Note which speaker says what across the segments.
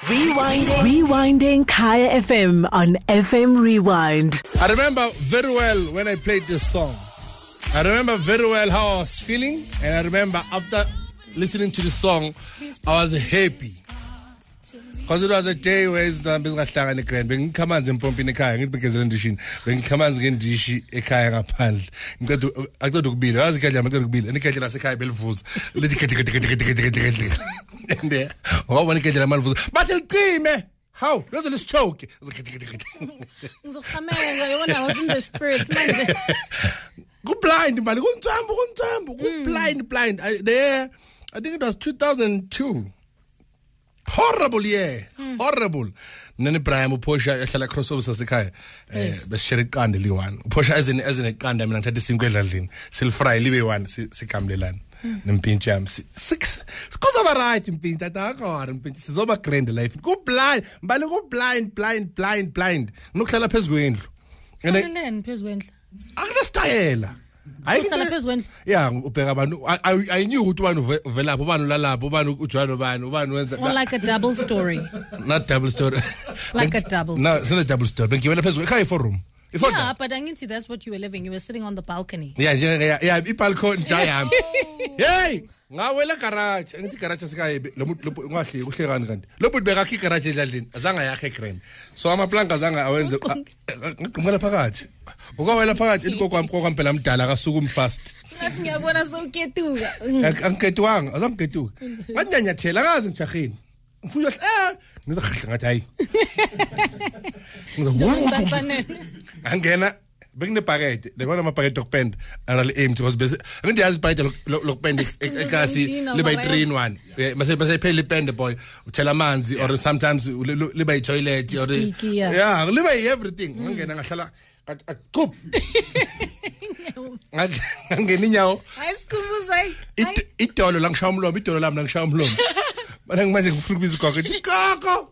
Speaker 1: Rewinding Kaya FM on FM Rewind.
Speaker 2: I remember very well when I played this song. I remember very well how I was feeling, and I remember after listening to the song, I was happy. Because it was a day where bengahlangana eGrand bengikhamanzi empompini ekhaya ngibhegezela endishini bengikhamanzi ngendishi ekhaya ngaphandle ngicela aqeda ukubila yazi ikadla amacela ukubila enikadla lasekhaya belivuza lithi kete and wabona ikadla lamalivuza bathi licime how lozo lisichoke
Speaker 3: ngizokhamela yona I was in the spirit manje
Speaker 2: go blind mali kuntambo blind I think it was 2002. Horrible year. Horrible. Nani Brian uphosha ehlala crossovers sasekhaya beshare iqanda liwani uphosha ezini eqanda mina ngithatha isinkwe edladlini silfry libe one sikamlelana nempintshi yami sikuzoba right impintshi atakho impintshi sizoba grand life ku blind mbali ku blind ngokuhlala phezulu kwendlu
Speaker 3: and phezulu kwendlu
Speaker 2: akunastayela
Speaker 3: Uhlala phezulu kwendlu
Speaker 2: yeah ubheka abantu I knew ukuthi ubani uvelapho ubani ulalapho ubani ujwalo ubani wenza
Speaker 3: more like a double story
Speaker 2: not double story
Speaker 3: like a double story
Speaker 2: no it's not a double story bengiwela phezulu ekhaya for room
Speaker 3: yeah but angithi that's what you were living you were sitting on the balcony
Speaker 2: yeah ibalcony jayami hey ngawela garage ngithi garage sekhaya ngahle kuhlekani kanti lobuthi bekakhi garage edladlini azange yakhe grand so amaplanka azange awenze ngigqumela phakathi ukawela phakathi kokwamphela mdala akasuka umfast
Speaker 3: ngathi ngiyabona sowuketuka
Speaker 2: angiketuwanga azangiketuka nganyanyathela akazi ngijahini mfuyo ngizahla ngathi hayi angena bekunebhakede lebona amabhakede okupenda anali empty because bese ngiyazi ibhakede lokupenda ekasi liba yi3 in 1 mase phela ipende boy uthela amanzi or sometimes liba yi-toilet or yeah liba yi-everything ngangena ngahlala akup ngangena inyawo
Speaker 3: ayisikhumbuzayi
Speaker 2: idolo la ngishaya umlomo idolo lami la ngishaya umlomo bana ngimanje ngifuna ukubiza ugogo ithi kaka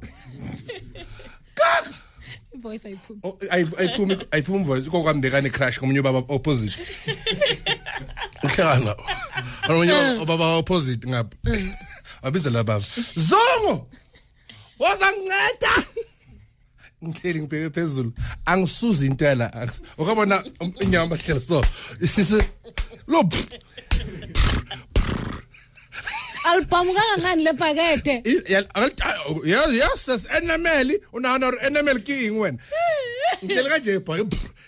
Speaker 3: voice ayiphuma
Speaker 2: ayiphuma voice kokwambekane crash komunye ubaba opposite uhlala omunye ubaba opposite ngapha wabiza la baba zongo wazanginceda ngihleli ngibheke phezulu angisuza into yala ukabona inyama bahlala so isisi lo
Speaker 3: album kangangani lepakete
Speaker 2: yes enameli unana enameli king wena ngihlela kanje boy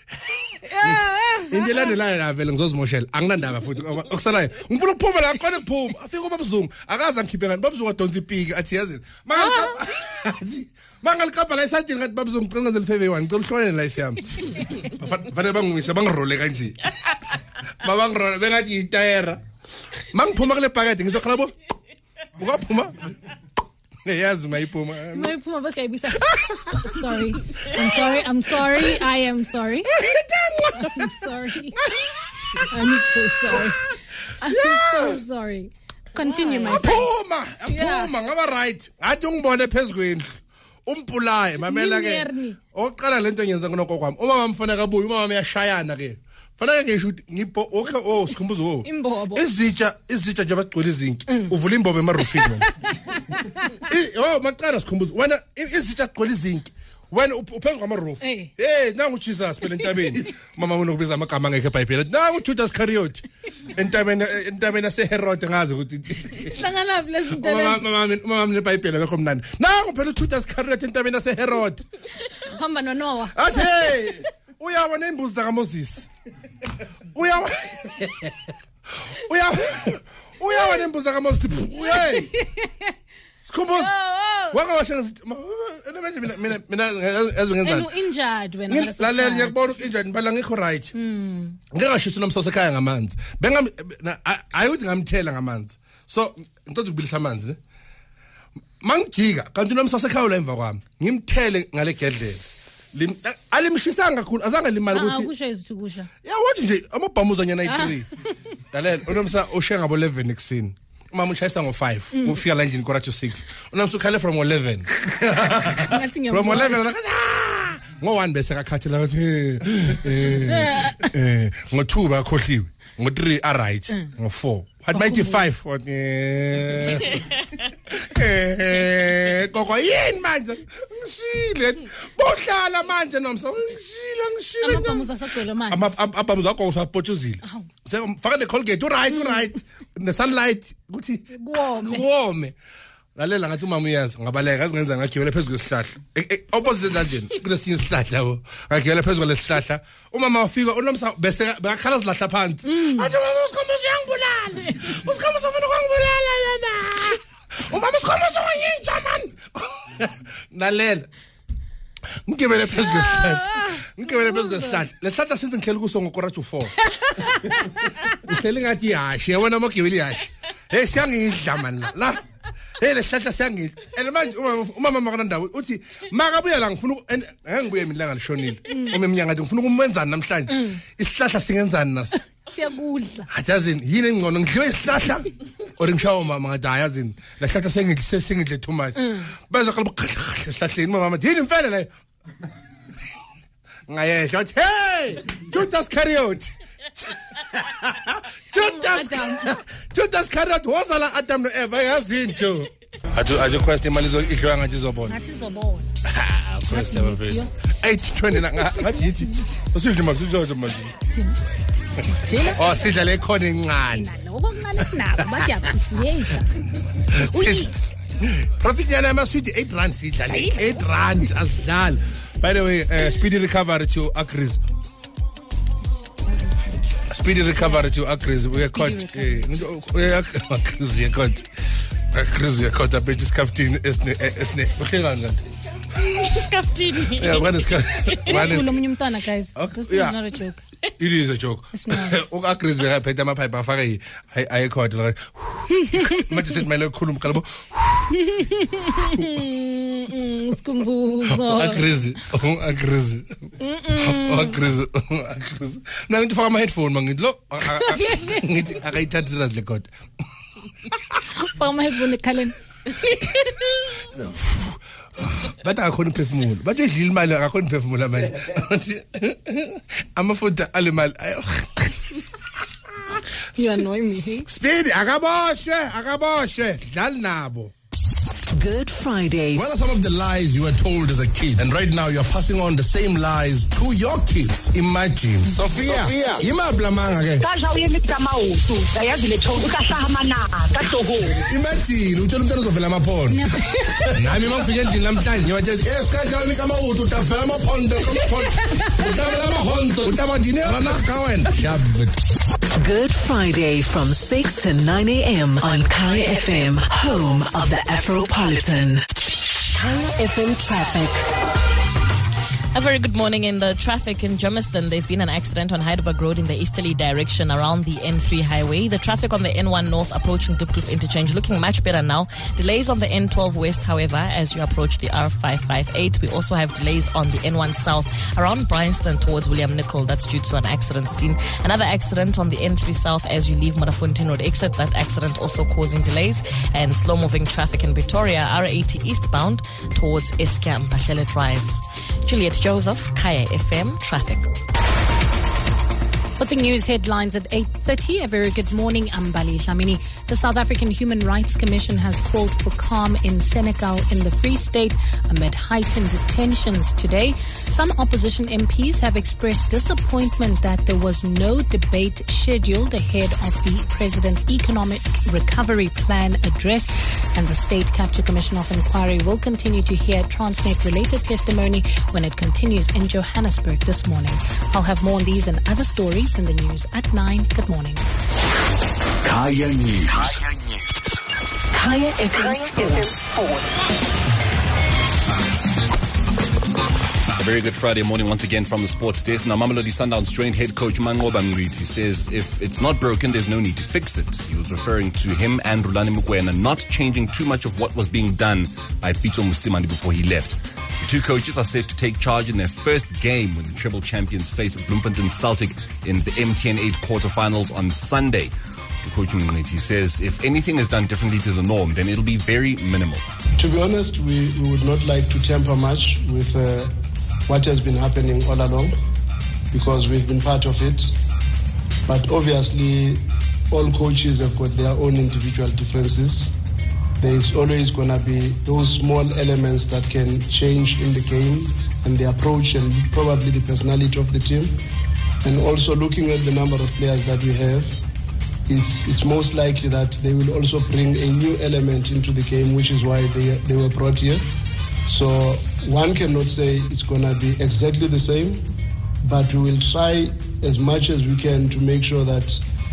Speaker 2: indlela la vele ngizozimoshela anginandaba futhi okusalayo ngifuna ukuphuma la ngikona kuphuma afike ubabuzungu akaza ngikhiphe ngani babuzungu adonsa ipiki athi yazini mangalikapa la isajini ngathi babuzungu ngicela lifeve one ngicela uhlolele life yami fanele bangungise bangirole kanje mabangirole bengathi itayera mangiphuma kule pakete ngizokhala bo ukaphuma yazi mayiphuma
Speaker 3: bese yayibisa sorry I'm sorry I am sorry I'm sorry I'm so sorry I'm so sorry continue my friend
Speaker 2: phuma ngaba right athi ungibone phezulu kwendlu umpulaye mamela ke oqala lento ngenza ngonoko kwami uma mfana kabuya uma uyashayana ke fanele ngisho ngipho okay sikhumbuzo
Speaker 3: imbobo
Speaker 2: izitsha nje abagcwele izinki uvula imbobo emarufini maqala sikhumbuzo wena izitsha agcwele izinki wena uphenza kwamaroof nangu Jesus phela entabeni mama unokubiza amagama ngeke eBhayibheli nangu Judas Iscariot entabeni yaseHerod ngazi ukuthi
Speaker 3: hlangana lezi zinto
Speaker 2: mama neBhayibheli akho mnandi nangu phela uJudas Iscariot entabeni yaseHerod
Speaker 3: hamba noNoah
Speaker 2: athi uyabona imbuzi zakaMoses uyabona imbuzi zakaMoses hey sikhumbuzo wakawasha mina ezingenzani
Speaker 3: injured wena ngaleso
Speaker 2: lalela ngiyakubona injured bala ngikho right ngingashisa nomsoso ekhaya ngamanzi ayuthi ngamthela ngamanzi so ngicela ukubilisa amanzi ne mangijika kanti nomsoso ekhaya la emva kwami ngimthele ngale gedlela alimshisanga kakhulu azange limali ukuthi
Speaker 3: akusho izithukusha
Speaker 2: wathi nje amabhamuza nyana i3 lalela unomsa ushiya ngabo 11 ekseni mama uchayisa ngo5 ufika la endlini quarter to 6 unomsa ukhale from 11 from 11 ngo1 bese akakhathela ngathi ngo2 bakhohliwe ngo3 right ngo4 what might 5 what Koko yini manje? Ngishile. Bohlala manje nomsa. Ngishile.
Speaker 3: Amapamuza sagcwele manje.
Speaker 2: Amapamuza akho usapotshuzile. Faka le Colgate, right. The sunlight kuthi kuwome. Lalela ngathi umama uyazi ngabaleka azingenza ngagibele phezulu kwesihlahla. Opposite kanjeni kunesinye isihlahla yabo. Ngagibele phezulu kwesihlahla. Umama wafika unomsa bese bakhala zilahla phansi. Athi mama usikhombisa uyangibulala. Usikhombisa ufuna ukungibulala yena. Umama usikhombisa uyintsha man. Lalela. Ngigibele phezulu kwesihlahla. Lesihlahla since ngihleli kuso ngokora to 4. Ngihleli ngathi yashi yabona amagibeli yashi. Hey siyangidla man la. Hey lesihlahla siyangidla. And manje umama makana ndawo uthi makabuya la ngifuna ngeke ngibuye mina langa lishonile. Umeminyanga ngathi ngifuna ukumenzana namhlanje. Isihlahla singenzani naso?
Speaker 3: Siyakudla.
Speaker 2: Ajazini yini engcono ngidliwe isihlahla or ngishawa umama ngathi ayazini. Lesihlahla sengidle too much. Baza qalbu esihlahleni mama yini mfana la. Ngayesha uthi hey Judas Iscariot. Judas Iscariot wazala Adam no Eva yazini nje. Ajo question imali idliwa ngathi izobona.
Speaker 3: Ngathi izobona.
Speaker 2: Question number 820 ngathi yithi usidle manje manje. Oh sidla le khona encane.
Speaker 3: Okuncane sinako bathi appreciate. Uyi
Speaker 2: Profit yana amaswidi 8 rand sidla 8 rand asidlala. By the way, speedy recovery to Akris. Speedy recovery to Akris. We are caught. Akris, we are caught. Akris, we are caught. I bet this captain is
Speaker 3: Scaftin.
Speaker 2: Yeah, one is
Speaker 3: guys. This is not a joke.
Speaker 2: It is a joke.
Speaker 3: It's not.
Speaker 2: Akris, we have paid them a pipe. I caught like. Much said my little kulum kalabo. Akris. Now into for my headphone, man. Look, I touched it as the god.
Speaker 3: For my headphone, Colin.
Speaker 2: But I couldn't pay for more. But you feel my I couldn't pay for more. I'm a foot animal.
Speaker 3: You annoy me.
Speaker 2: Speedy, Agaboshe, Dalnabo.
Speaker 1: Good Friday.
Speaker 2: What are some of the lies you were told as a kid? And right now you're passing on the same lies to your kids. Imagine. Sophia. Imagine. Utshela umntwana uzovela amaphondo. Nami mangifike endlini namhlanje ngiwathi esikhathi kama uthi utavela amaphondo utavela amahonzo utavadini ranaka wena.
Speaker 1: Good Friday from 6 to 9 a.m. on Kaya FM, home of the Afropolitan. Kaya FM traffic.
Speaker 4: A very good morning. In the traffic in Germiston, there's been an accident on Heidelberg Road in the easterly direction around the N3 highway. The traffic on the N1 North approaching Diepkloof interchange looking much better now. Delays on the N12 West, however, as you approach the R558. We also have delays on the N1 South around Bryanston towards William Nicol. That's due to an accident scene. Another accident on the N3 South as you leave Madafontein Road exit. That accident also causing delays and slow-moving traffic in Pretoria, R80 eastbound towards Eskom Mpahlele Drive. Juliet Joseph, Kaya FM Traffic.
Speaker 3: Putting news headlines at 8:30. A very good morning. I'm Bali Dlamini. The South African Human Rights Commission has called for calm in Senekal in the Free State amid heightened tensions today. Some opposition MPs have expressed disappointment that there was no debate scheduled ahead of the President's Economic Recovery Plan address, and the State Capture Commission of Inquiry will continue to hear Transnet-related testimony when it continues in Johannesburg this morning. I'll have more on these and other stories in the news at 9. Good morning.
Speaker 5: Kaya News.
Speaker 1: Kaya FM Sports.
Speaker 5: A very good Friday morning once again from the sports desk. Now, Mamelodi Sundowns joint head coach Mangoba Mngqithi says if it's not broken, there's no need to fix it. He was referring to him and Rulani Mokwena not changing too much of what was being done by Pitso Mosimane before he left. The two coaches are set to take charge in their first game when the treble champions face Bloemfontein Celtic in the MTN 8 quarterfinals on Sunday. Coach Mngqithi says if anything is done differently to the norm, then it'll be very minimal.
Speaker 6: To be honest, we would not like to tamper much with what has been happening all along, because we've been part of it. But obviously, all coaches have got their own individual differences. there's always going to be those small elements that can change in the game and the approach and probably the personality of the team. And also looking at the number of players that we have, it's most likely that they will also bring a new element into the game, which is why they were brought here. So one cannot say it's going to be exactly the same, but we will try as much as we can to make sure that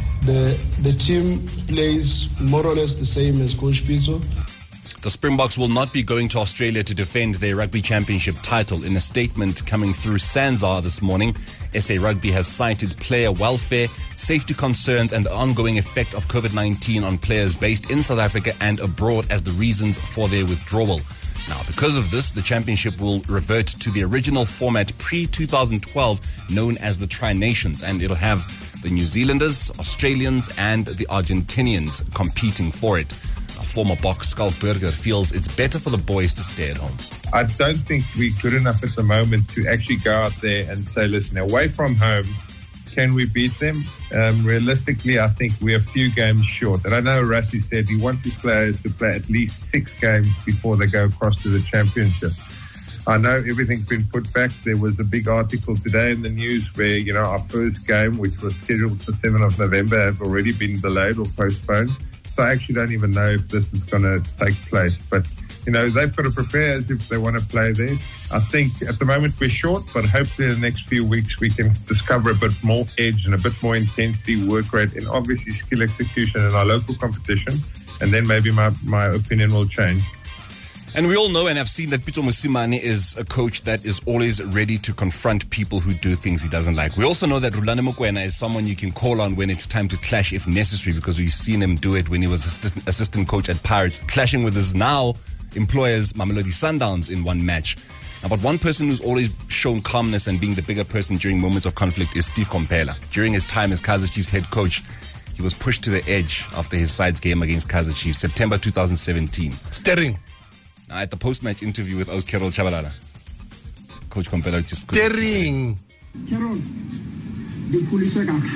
Speaker 6: the team plays more or less the same as Coach Pitso.
Speaker 5: The Springboks will not be going to Australia to defend their rugby championship title. In a statement coming through SANZAAR this morning, SA Rugby has cited player welfare, safety concerns and the ongoing effect of COVID-19 on players based in South Africa and abroad as the reasons for their withdrawal. Now, because of this, the championship will revert to the original format pre-2012 known as the Tri-Nations, and it'll have the New Zealanders, Australians and the Argentinians competing for it. Former Boks Schalk Burger feels it's better for the boys to stay at home.
Speaker 7: I don't think we're good enough at the moment to actually go out there and say, listen, away from home, can we beat them? Realistically, I think we're a few games short. And I know Rassie said he wants his players to play at least 6 games before they go across to the championship. I know everything's been put back. There was a big article today in the news where, our first game, which was scheduled for 7th of November, have already been delayed or postponed. So I actually don't even know if this is going to take place. But, they've got to prepare as if they want to play there. I think at the moment we're short, but hopefully in the next few weeks we can discover a bit more edge and a bit more intensity, work rate, and obviously skill execution in our local competition. And then maybe my opinion will change.
Speaker 5: And we all know and have seen that Pitso Mosimane is a coach that is always ready to confront people who do things he doesn't like. We also know that Rulani Mokwena is someone you can call on when it's time to clash if necessary, because we've seen him do it when he was assistant coach at Pirates, clashing with his now employers, Mamelodi Sundowns, in one match. Now, but one person who's always shown calmness and being the bigger person during moments of conflict is Steve Komphela. During his time as Kaizer Chiefs head coach, he was pushed to the edge after his side's game against Kaizer Chiefs, September 2017.
Speaker 2: Staring.
Speaker 5: At the post-match interview with Carol Chabalala, Coach Komphela just
Speaker 2: staring.
Speaker 8: Carol, ndikhulise kahle.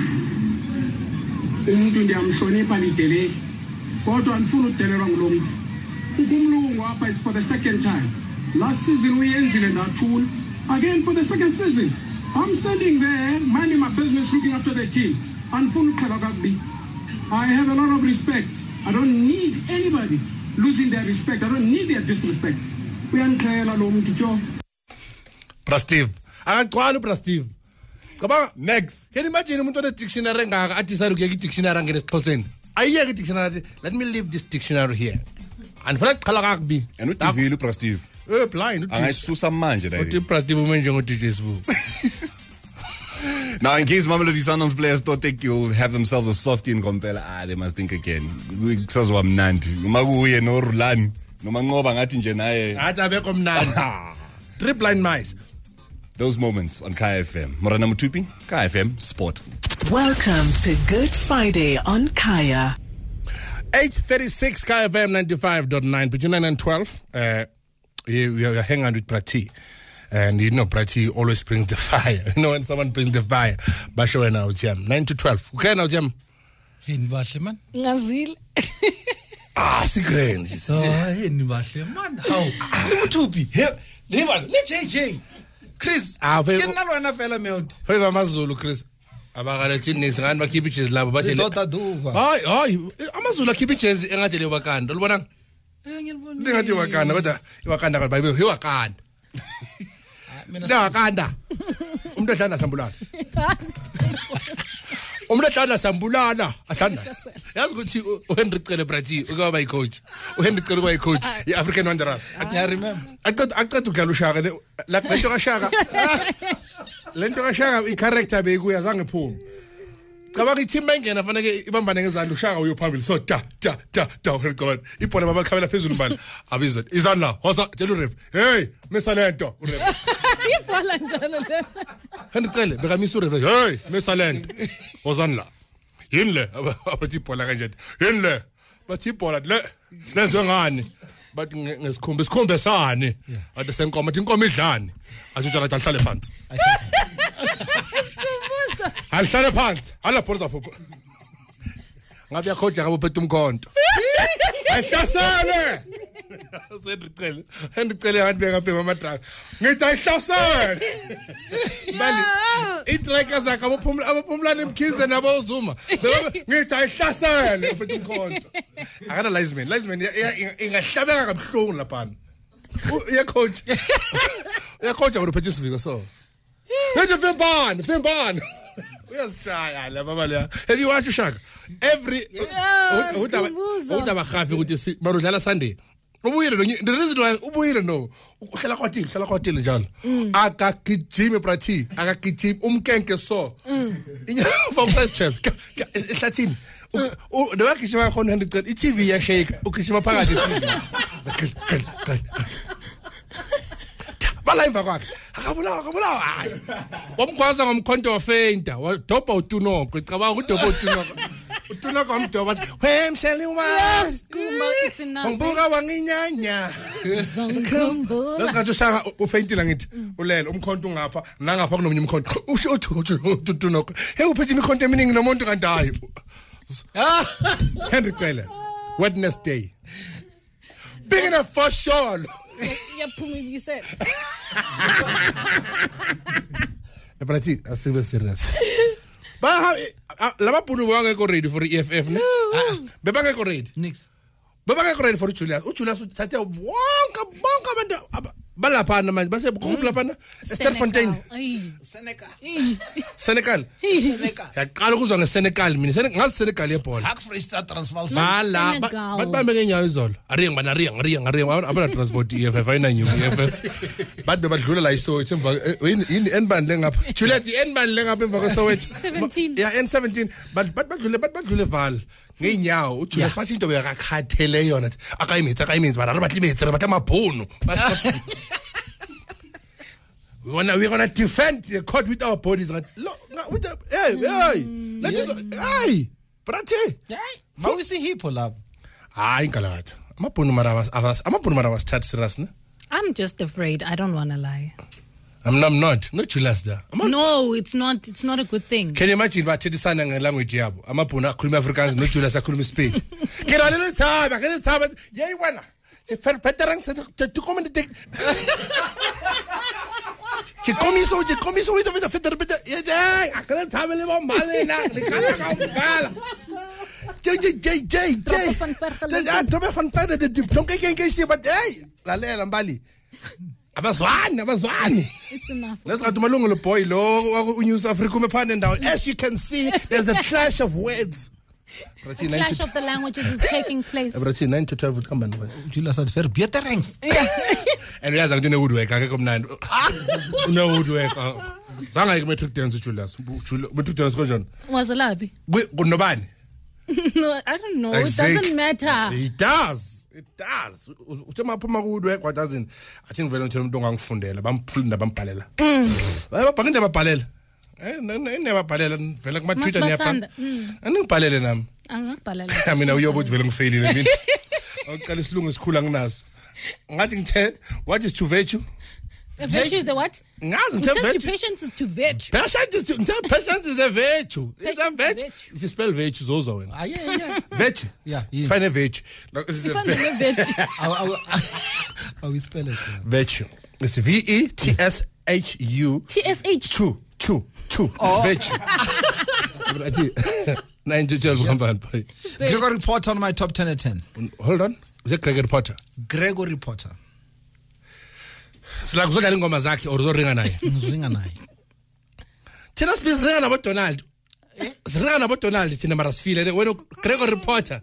Speaker 8: Umuntu ndiyamhlonipha lidele. Kodwa andifuna udelelwa ngulo muntu. Ukumlungu apha, it's for the second time. Last season uyenzile ndathula. Again for the second season. I'm standing there, minding my business, looking after the team. Andifuna uqhela kakubi. I have a lot of respect. I don't need anybody losing their respect. I don't need their disrespect. Uyangiqhela lo muntu tjo.
Speaker 2: Steve. Akaqwala Steve. Cabanga next. Can you imagine umuntu one dictionary ngaka athi decide ukuyeka dictionary ngene siXhoseni. Ayiyeke dictionary. Let me leave this dictionary here. And for qhala kakubi.
Speaker 5: And uDivile Steve.
Speaker 2: Blind.
Speaker 5: Angayisusa manje la.
Speaker 2: Uthi Steve umenje ngo DJ Sbu.
Speaker 5: Now, in case Mamelodi Sundowns players don't think you'll have themselves a softie in Komphela, they must think again. Kusazwa mnandi. Uma kuye no Rulani, noma ngoba ngathi nje naye.
Speaker 2: Athi abekho mnandi. 3 blind mice.
Speaker 5: Those moments on Kaya FM. Morana Mutupi, Kaya FM Sport.
Speaker 1: Welcome to Good Friday on Kaya.
Speaker 2: 8:36 Kaya FM 95.9 between 9 and 12. We are hanging out with Prati. And Prati always brings the fire. When someone brings the fire, basho wena uTjam 9 to 12. Okay now Jam.
Speaker 9: Yini bahle man?
Speaker 3: Ngazile.
Speaker 2: Sigrand.
Speaker 9: Yini bahle man. Hawu. Umutupi. Le JJ. Chris. Kenalwana fela meuti.
Speaker 2: Favor amaZulu Chris. Abakalethi nesingani bakhipha ijezi labo bathi
Speaker 9: Dota Duva.
Speaker 2: Hayi amaZulu akhipha ijezi engathi le Wakanda. Ulibona?
Speaker 9: Ngiyibona.
Speaker 2: Ngathi Wakanda kodwa iWakanda kanti bayibe iWakanda. Wakanda. Umuntu ehlanda sambulala. Umuntu ehlanda sambulala. Ahlanda. Yazi ukuthi uHenry Cele Prati ukaba yicoach. uHenry Cele uba yicoach yeAfrican Wanderers.
Speaker 9: I remember.
Speaker 2: Aqeda ukudlala uShaka lento kaShaka. Lento kaShaka icharacter bekuya zange phuma. Cabanga iTeam Bengena fanele ibambane ngezandla uShaka uyophambili so da uHenry Cele. Ibhola babakhabela phezulu mbali. Abizwa izandla hoza tell uref. Hey, mesalento uref.
Speaker 3: Ibhola njalo le.
Speaker 2: Henry Cele bekamisa uref. Hey, mesalento. Hozanla. Yini le abathi ibhola kanjani? Yini le? Bathi ibhola le lenziwe ngani? Bathi ngesikhombe sani? Ade senkomo athi inkomo idlani. Athi njalo ahlale phansi. Ahlale phansi. Ala phoza phupho. Ngabe yakhoja ngabo phethe umkhonto. ayihlasele Sendicela ngantibeka phe amadrag ngithi ayihlasele mali itracker zakhe abaphumlana emkhize nabo uzuma ngithi ayihlasele uphethe umkhonto akana linesman ingahlabeka kabuhlungu lapha uyacoach uruphethe isiviko so ngithi Fimbani uyasishaya la baba la have you watched Shaka every udaba khafi ukuthi barudlala Sunday ubuyile the reason why ubuyile no uhlala kwathile njalo akagijime prathi akagijime umkenke so from first chef ehlathini nowagijima khona ngicela iTV yashake ugijima phakathi iTV balayimba kwakhe akabulawa hayi wamkhwaza ngomkhonto wafenta wadoba utunoko icabanga udoba utunoko wamdoba athi wemsheli wazi ngibuka wanginyanya lasikhathi ushaka ufentile ngithi ulele umkhonto ungapha nangapha kunomunye umkhonto usho utunoko hey uphethe imikhonto eminingi nomuntu kanti hayi Henry Cele Wednesday big enough for sure
Speaker 3: yaphumile
Speaker 2: Ebrati asibe serious ba laba bunu bangekho ready for EFF ne bebangekho ready
Speaker 9: nix
Speaker 2: bebangekho ready for Julius uthathe wonke abantu balapha manje base kuphi lapha Sterfontein Senegal yaqala ukuzwa ngeSenegal mina ngazi Senegal yebhola
Speaker 9: Hak Freestyle Transvaal
Speaker 2: mala babambe ngenyawo izolo aringa abana transport EFF ayinanyu EFF bathi badlula la iso emva yini enbani lengapha Juliet enbani lengapha emva kweSoweto
Speaker 3: 17
Speaker 2: yeah N17 badlule val ngenyawo uJulius bathi into bekakhathele yona akayimitsi bara batlimetsi bathi amabhunu we're gonna defend the court with our bodies. Hey, brate.
Speaker 9: How is he pull up?
Speaker 2: Inkalakatha. Amabhunu mara was start serious ne?
Speaker 3: I'm just afraid. I don't want to lie.
Speaker 2: I'm not Julius there.
Speaker 3: No, it's not a good thing.
Speaker 2: Can you imagine bathethisana ngelanguage yabo? Amabhunu akhuluma Afrikaans no Julius akhuluma Spain. Kiralela thaba. Yey wena. Je fer veteran se tu comment de Je komiso with the fetter better. Yeah, I can't have a little malena. J. Trobe van Verder de don't get see but hey, la Mbali. Abazwani.
Speaker 3: It's enough.
Speaker 2: Let's go to Malungu boy lo News Africa me down. As you can see, there's a clash of words.
Speaker 3: The clash of the languages is taking place.
Speaker 2: 9 to 12 would come and
Speaker 9: Julius had fair better ranks.
Speaker 2: And we are going to woodwork. I come 9. No woodwork. Zanga metric dance Julius. Metric dance John.
Speaker 3: Was a labi.
Speaker 2: Nobody.
Speaker 3: No, I don't know. Exactly. It doesn't matter.
Speaker 2: It does. Utema phuma woodwork what doesn't. I think vele ngithola umuntu ongangifundela bamfunda bambhalela. Bayabhangenda babhalela. Never bhalela vele kuma Twitter niyapha. Angibhalele nami.
Speaker 3: Angakubhalela.
Speaker 2: Mina uyobuthi vele ngifailile mina. Awuqala isilungu esikhula nginaso. Ngathi ngithe what is to virtue?
Speaker 3: Virtue is the what?
Speaker 2: Ngazi ngithe virtue.
Speaker 3: Patience is to virtue.
Speaker 2: Patience is a virtue. It's a virtue. You spell virtue zozo wena.
Speaker 9: Yeah.
Speaker 2: Virtue.
Speaker 9: Yeah.
Speaker 2: Find a virtue. Like this is a virtue.
Speaker 9: How we spell it?
Speaker 2: Virtue. It's VETSHU.
Speaker 3: TSH.
Speaker 2: Two. Virtue. 9 to 12 combined.
Speaker 9: Gregory Potter on my top 10 at 10.
Speaker 2: Hold on. Is it Gregory Potter?
Speaker 9: Gregory Potter.
Speaker 2: Sila kuzoka ingoma zakhe or zoringa naye.
Speaker 9: Zoringa naye.
Speaker 2: Thina sibhizi ringa nabo Donald. Siringa nabo Donald thina mara sifile wena Gregory Potter.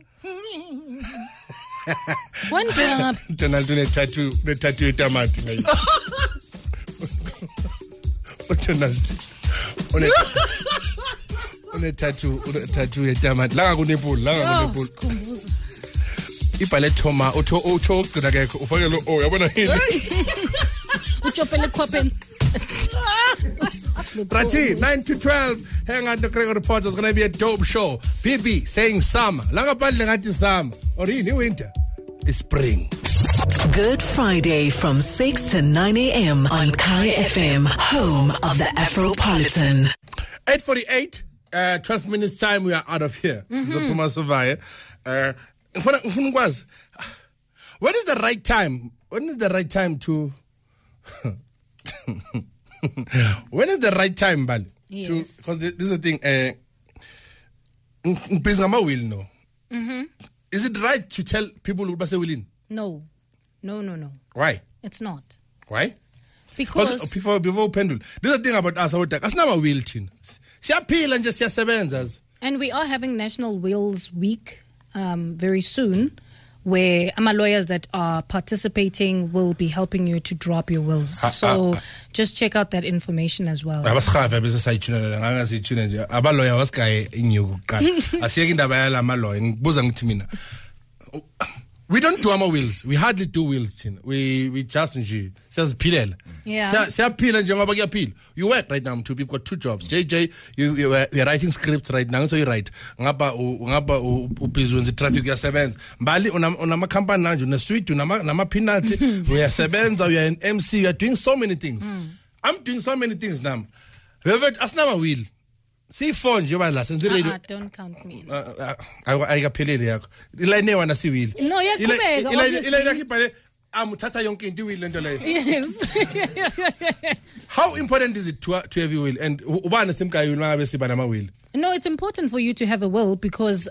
Speaker 3: One drama.
Speaker 2: Donald une tattoo etamati ngayi. Donald. Une tattoo etamati. Langa kunepul. Ibhale Thoma utho ugcina kekho ufake lo yabona yini
Speaker 3: uchopele khwapen
Speaker 2: Brati 9 to 12 hang on the Gregory Potter is going to be a dope show. BB saying summer langa badle ngathi summer or yini winter is spring.
Speaker 1: Good Friday from 6 to 9 a.m. on Kai FM, home of the Afropolitan.
Speaker 2: 8:48 12 minutes time we are out of here. Sizophuma Savaya. Ngifuna ukwazi When is the right time? When is the right time to? When is the right time, Bali?
Speaker 3: Yes.
Speaker 2: Because this is the thing. Will no. Is it right to tell people who say willing?
Speaker 3: No.
Speaker 2: Why?
Speaker 3: It's not.
Speaker 2: Why?
Speaker 3: Because
Speaker 2: before pendul. This is the thing about us. As never will tin. Siyaphila nje siyasebenza.
Speaker 3: And we are having National Wills Week very soon, where lawyers that are participating will be helping you to draw up your wills. So just check out that information as well.
Speaker 2: Abashafa bese sayithuna ngangasithuna nje abaloya wasikaye inyuku qala. Asiyeke indaba yala amaloya ngibuza ngithi mina. We don't do our wills. We hardly do wills thina. We just nje siyaziphilela. Siyaphila njengoba kuyaphila. You work right now too. You've got 2 jobs. JJ you're writing scripts right now, so you write. Ngapha ubhizi wenza traffic uyasebenza. Mbali unama company manje una suite unama peanuts uyasebenza, you are an MC, you are doing so many things. I'm doing so many things now. However, asinama will. See phone nje bala senze radio.
Speaker 3: Don't count me.
Speaker 2: Ayikaphelele yakho. Iline wana si will.
Speaker 3: No, yakubeka.
Speaker 2: Iline yakho ibhale amuthatha yonke into will lento leyo.
Speaker 3: Yes.
Speaker 2: How important is it to have a will? And ubani simka yini ngabe siba nama will?
Speaker 3: No, it's important for you to have a will because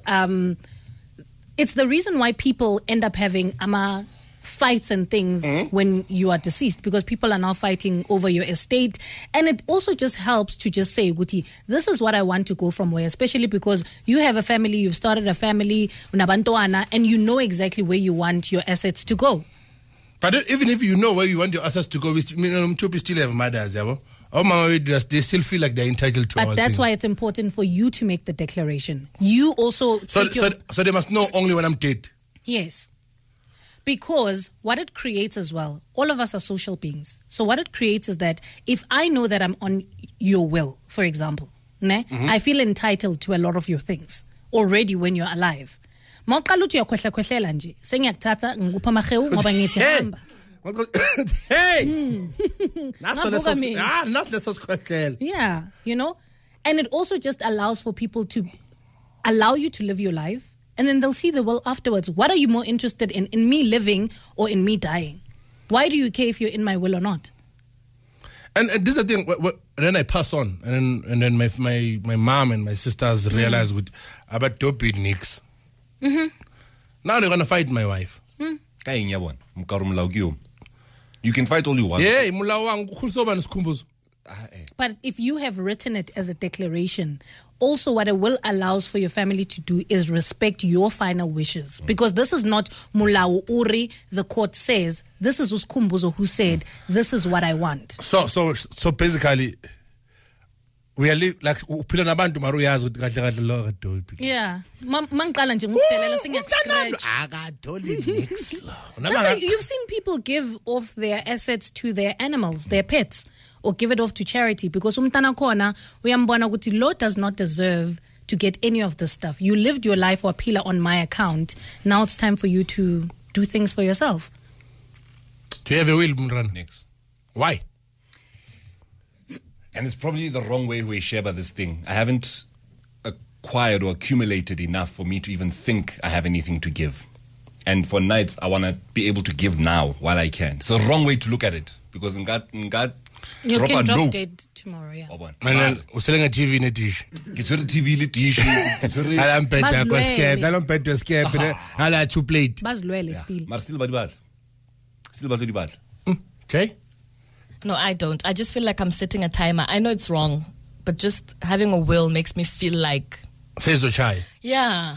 Speaker 3: it's the reason why people end up having fights and things when you are deceased, because people are now fighting over your estate. And it also just helps to just say, Guti, this is what I want to go from where, especially because you have a family, you've started a family, unabantoana, and you know exactly where you want your assets to go.
Speaker 2: But even if you know where you want your assets to go, we still have mothers, they still feel like they're entitled to.
Speaker 3: But that's why it's important for you to make the declaration. You also
Speaker 2: so they must know only when I'm dead.
Speaker 3: Yes. Because what it creates as well, all of us are social beings. So what it creates is that if I know that I'm on your will, for example, I feel entitled to a lot of your things already when you're alive. Hey! Yeah, you know? And it also just allows for people to allow you to live your life. And then they'll see the will afterwards. What are you more interested in me living or in me dying? Why do you care if you're in my will or not?
Speaker 2: And this is the thing. Then I pass on, and then my mom and my sisters realize with about Topi Nix. Now they're gonna fight my wife.
Speaker 5: You can fight all you want.
Speaker 2: Yeah,
Speaker 3: but if you have written it as a declaration, also what a will allows for your family to do is respect your final wishes. Because this is not Mulao Uri, the court says, this is Uskumbuzo who said, this is what I want.
Speaker 2: So basically, we are like upila nabantu maruyazi ukuthi kahle kahle lo kadoli.
Speaker 3: Yeah. Mangqala nje ngikudelela singexcratch. You've seen people give off their assets to their animals, their pets, or give it off to charity because umntana khona uyambona ukuthi lo does not deserve to get any of this stuff. You lived your life waphila on my account. Now it's time for you to do things for yourself.
Speaker 2: Do you have a will, Mran?
Speaker 5: Next.
Speaker 2: Why?
Speaker 5: And it's probably the wrong way we share about this thing. I haven't acquired or accumulated enough for me to even think I have anything to give. And for nights, I want to be able to give now while I can. It's the wrong way to look at it. Because in God
Speaker 3: you can drop dead tomorrow, yeah.
Speaker 2: And then we're selling a TV in a dish.
Speaker 5: It's a TV in a dish.
Speaker 2: I'm scared. I'm scared. I like to plate.
Speaker 5: Still bad.
Speaker 2: Okay?
Speaker 4: No, I don't. I just feel like I'm setting a timer. I know it's wrong, but just having a will makes me feel like...
Speaker 2: Says the chai.
Speaker 4: Yeah.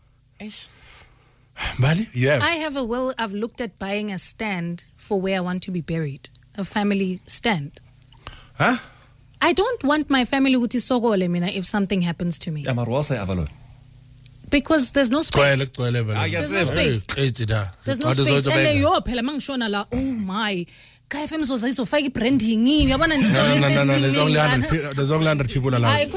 Speaker 2: Bali, you have?
Speaker 3: I have a will. I've looked at buying a stand for where I want to be buried. A family stand.
Speaker 2: Huh?
Speaker 3: I don't want my family if something happens to me. Because there's no space. There's no space. There's no space. Oh my. No, there's only 100
Speaker 2: people alive.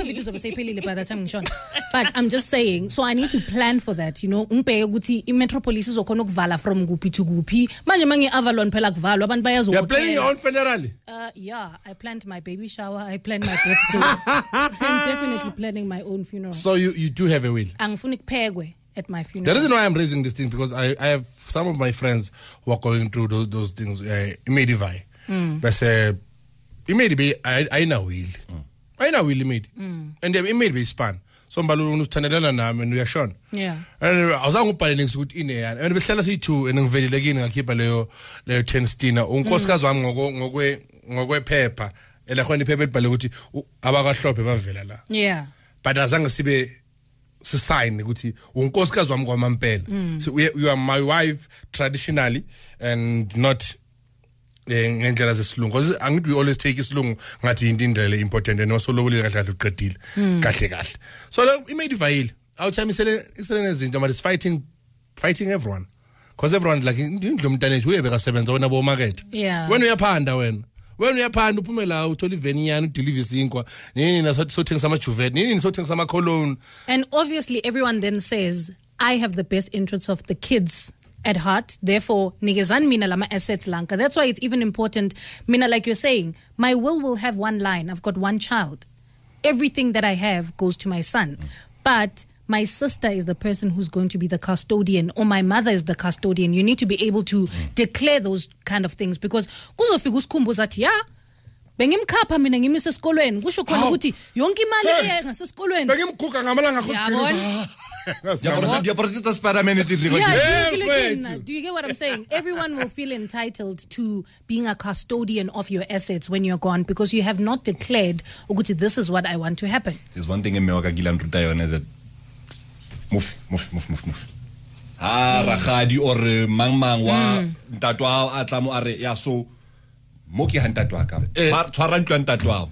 Speaker 3: But I'm just saying, so I need to plan for that, you know. Metropolis is from Gupi to Gupi.
Speaker 2: You're planning your own funeral?
Speaker 3: Yeah, I planned my baby shower, I planned my birthday. I'm definitely planning my own funeral.
Speaker 2: So you do have a will?
Speaker 3: at my
Speaker 2: The
Speaker 3: funeral.
Speaker 2: reason why I'm raising this thing because I have some of my friends who are going through those things. Imedivai, but say, imedi I know will, imedi, and imedi span. Somebody who's tanalela nami and we are shown.
Speaker 3: Yeah.
Speaker 2: And I was on next good in here, and we still see two and then very again and keep a leo 10 stina. Unkoska's one ngokwe paper. Ela khona iphepha libhale ukuthi abakahlophe bavela.
Speaker 3: Yeah.
Speaker 2: But azange sibe sign ukuthi unkosikazi wami kwamampela. So you are my wife traditionally and not ngendlela zesilungu. Because angithi we always take isilungu ngathi into indlela important and also lobulile kahle kahle uqedile kahle. So imedivayile awuthamisele isenezinto but it's fighting everyone. Because everyone's like indlu umntanethu uyebeka sebenza wena bo market.
Speaker 3: Yeah.
Speaker 2: When uyaphanda wena when uyaphanda uphume la uthola iveninyana udeliver isinkwa nini nasothengisa ama juvet nini nisothengisa ama cologne.
Speaker 3: And obviously everyone then says, I have the best interests of the kids at heart, therefore nigezani mina lama assets lanka. That's why it's even important, mina, like you're saying, my will have one line. I've got one child. Everything that I have goes to my son. But my sister is the person who's going to be the custodian, or my mother is the custodian. You need to be able to declare those kind of things, because kuzofika usikhumbuza athi ya bengimkhapha mina ngimise esikolweni kusho khona ukuthi yonke imali ngasesikolweni
Speaker 2: bengimguga ngamalanga
Speaker 3: Do you get what I'm saying? Everyone will feel entitled to being a custodian of your assets when you're gone, because you have not declared ukuthi this is what I want to happen.
Speaker 5: There's one thing in Mewaka Gilan Rutayon is that move. Rakhadi or mang wa ntatwa atlamo are ya so moki hantatwa ka tshwara ntwa ntatwa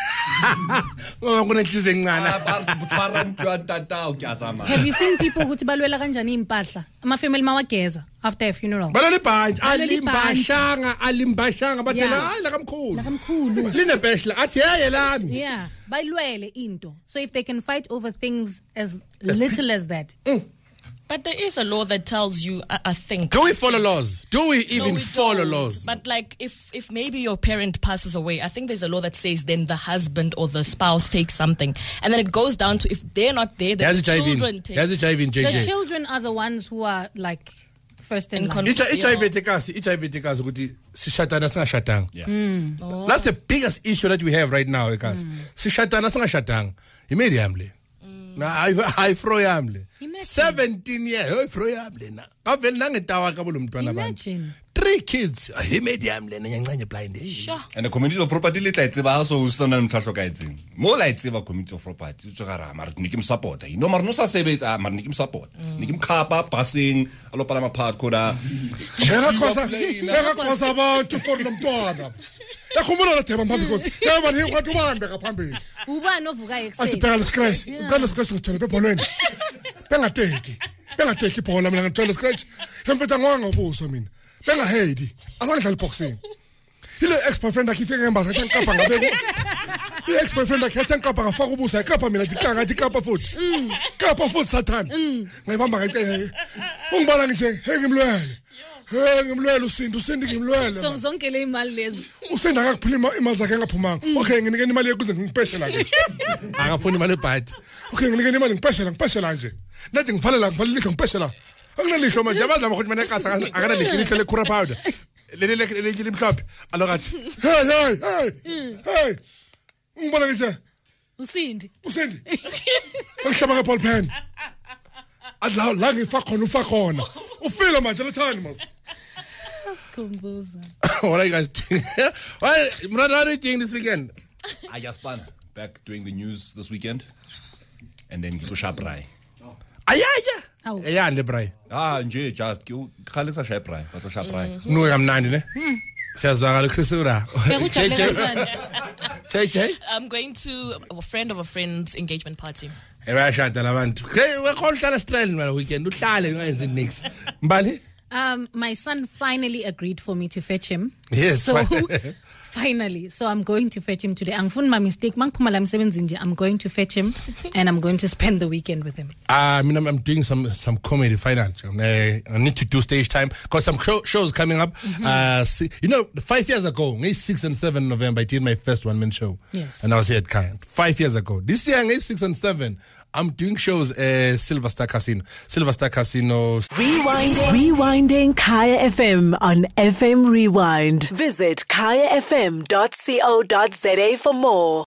Speaker 3: Have you seen people who balwela kanjani impahla amafamily mawageza after a funeral?
Speaker 2: balale bhanje alimbashanga bathela hayi lakamkhulu linebheshla athi yeye lami.
Speaker 3: Yeah, balwele into. So if they can fight over things as little as that.
Speaker 4: But there is a law that tells you, I think.
Speaker 2: Do we follow laws? Do we even follow laws?
Speaker 4: But like, if maybe your parent passes away, I think there's a law that says then the husband or the spouse takes something. And then it goes down to if they're not there, then the children take.
Speaker 3: The children are the ones who are like first in line.
Speaker 2: HIV take us ukuthi sishatana singashatanga. That's the biggest issue that we have right now, guys. Sishatana singashatanga. Immediately. Na I froyamle 17 years froyamle na avela nangetawa ka bolomntwana abantu 3 kids immediately nyancanye blind.
Speaker 5: And the community of property le tla tseba so usona mtlhahlo ka etseng mo la tseba community of property o tsogara mara nikim support no mara no sa sebetsa mara nikim support nikim khapa passing alo pala maphat khoda
Speaker 2: eka kosa abantu for lomntwana yakhumula la theba mphambi kosi yaba ni kwathi ubanda kaphambili
Speaker 3: ubani ovuka ekseni
Speaker 2: asibheka lescratch ngicela scratch ngithole bebholweni bengateki ibhola mina ngithole scratch empetha ngwanga ubuso mina bengahedi asangidlala boxing ile ex-boyfriend akhe ifike ngembaza ethi ngikapha ngabeko i-ex-boyfriend akhe ethi ngikapha ngafaka ubuso ayikapha mina diqanga ngathi ikapha futhi kapha futhi sathana ngayibamba ngayicela ungibona ngishe ngimlwele usindi ngimlwele
Speaker 3: so zonke le imali lezi
Speaker 2: usindi akakuphila imali zakhe engaphumanga okay nginike imali yekuze ngipeshela ke akafuni imali ebhadi okay nginike imali ngipeshela nje nathi ngifalela lihlo ngipeshela akunalihlo manje abadlama ukuthi mina ekasa akana lihlo le khura powder leli limhlophe alokathi hey ngibona ngisho
Speaker 3: usindi
Speaker 2: ngihlaba ngeball pen adla la ngifa khona ufila manje lethani mos
Speaker 3: Skumbuza.
Speaker 2: What are you guys doing? What are you doing this weekend?
Speaker 5: I just back doing the news this weekend and then go shaprai.
Speaker 2: Yeah, le brai.
Speaker 5: Nje just khale sa shaprai ba shaprai
Speaker 2: no kamnandi ne siyazwakala Chrisura JJ
Speaker 4: I'm going to a friend of a friend's engagement party.
Speaker 2: Ebashada labantu wekhonhlala strand mara weekend uhlale ungenzi next mbali.
Speaker 3: My son finally agreed for me to fetch him.
Speaker 2: Yes.
Speaker 3: So Finally. So I'm going to fetch him today. Angifuni my mistake. Mangiphumala emsebenzini nje, I'm going to fetch him and I'm going to spend the weekend with him.
Speaker 2: I mean, I'm doing some comedy finally. I need to do stage time because some shows coming up. 5 years ago, May 6 and 7 November, I did my first one-man show.
Speaker 3: Yes.
Speaker 2: And I was here at Kaya. 5 years ago. This year, May 6 and 7, I'm doing shows at Silver Star Casino.
Speaker 1: Rewinding Kaya FM on FM Rewind. Visit kayafm.co.za for more.